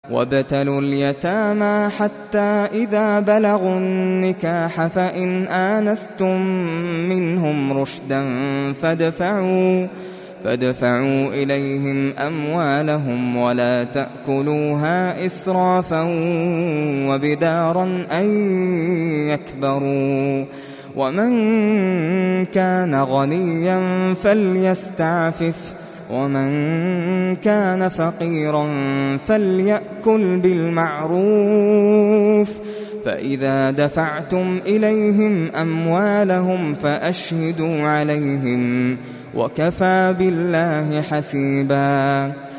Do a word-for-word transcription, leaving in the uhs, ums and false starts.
وابتلوا اليتامى حتى إذا بلغوا النكاح فإن آنستم منهم رشدا فادفعوا فادفعوا إليهم أموالهم ولا تأكلوها إسرافا وبدارا أن يكبروا ومن كان غنيا فليستعفف ومن كان فقيرا فليأكل بالمعروف فإذا دفعتم إليهم أموالهم فأشهدوا عليهم وكفى بالله حسيبا